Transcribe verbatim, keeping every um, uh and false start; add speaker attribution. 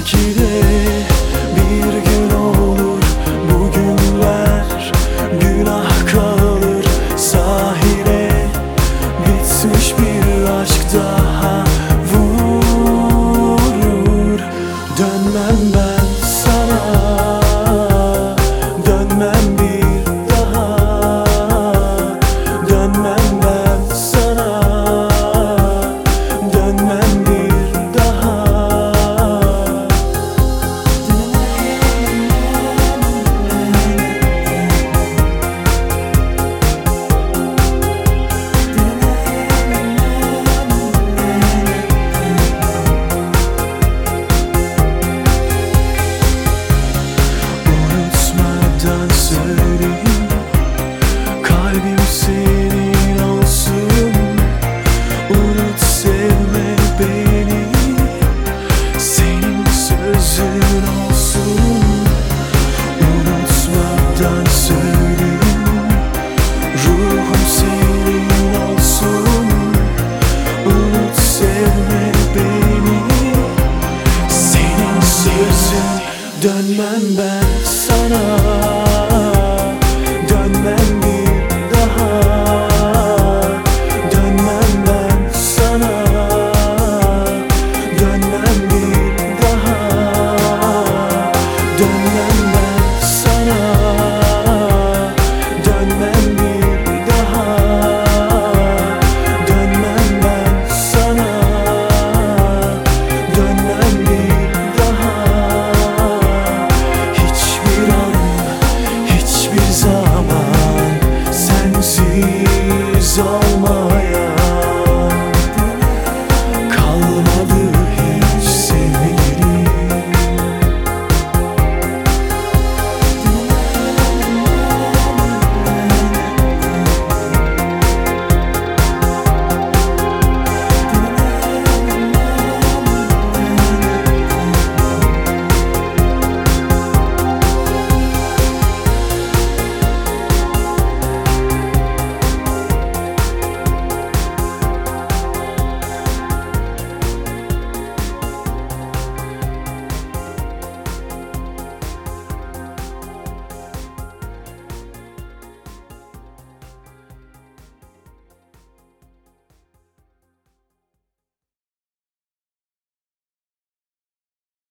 Speaker 1: belki de bir gün olur. Bugünler günah kalır sahile. Bitmiş bir aşk daha vurur. Dönmem ben sana, dönmem bir daha. Dönmem ben sana, dönmem bir daha. Unutmadan söyleyeyim, kalbim senin olsun. Unut, sevme beni, senin sözün olsun. Unutmadan söyleyeyim, ruhum senin olsun. Unut, sevme beni, senin sözün. Dönmem ben